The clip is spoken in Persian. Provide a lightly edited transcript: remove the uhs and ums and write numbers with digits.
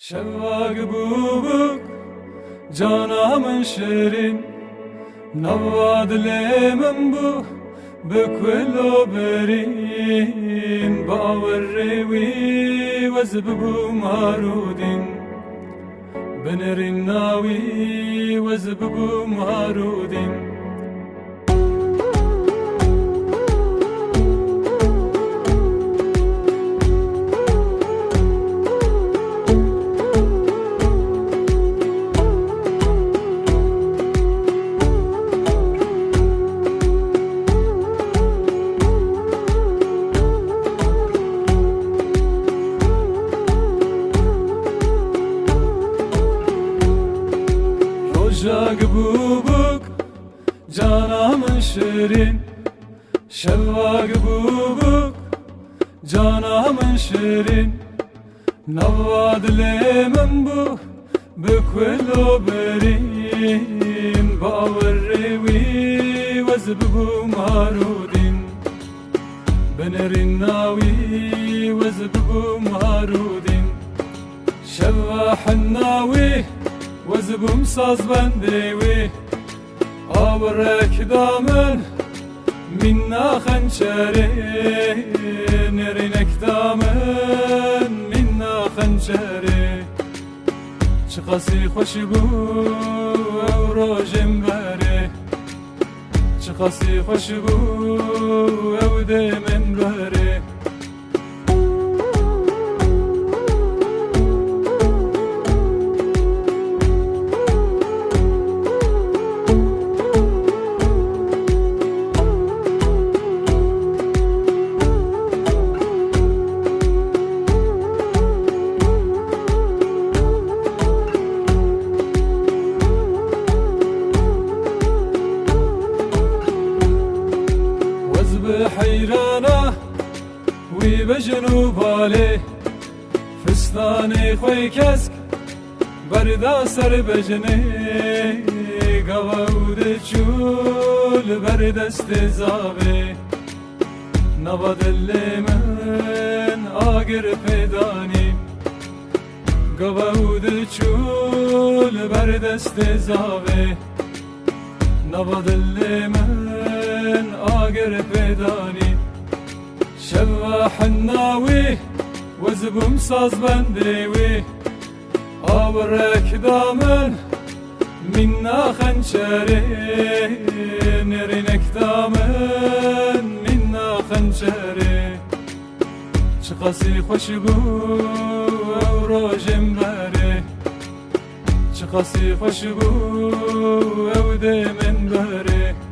شواق بوبك جانا من شيرين نواد لي من بو بكل برين باور وي وزببو مارودين بنرين ناوي وزببو مارودين شواق بوبك جانا من شيرين شواق بوبك جانا من شيرين نواد لي من بو بكل برين باور وي وزببو مارودين بنرين ناوي وزببو مارودين شواح الناوي وزبم ساز بندوي آورك دامن منا خنشري نرينك دامن منا خنشري چقاسی خوش بو او روژم بره چقاسی خوش بو او دمن بره حيرانة وي بجنوب عليه فستاني خوي كسك بردا سر بجني قواود چول برد استزابي نباد اللي من آگر پیداني قواود چول برد استزابي نباد اللي من آگر پیدانی شواح الناوي وزبم ساز بندوي آورك دامن منا خنشري نرينك دامن منا خنشري چقاسی خوش بو او روژم بره چقاسی خوش بو او دمن بره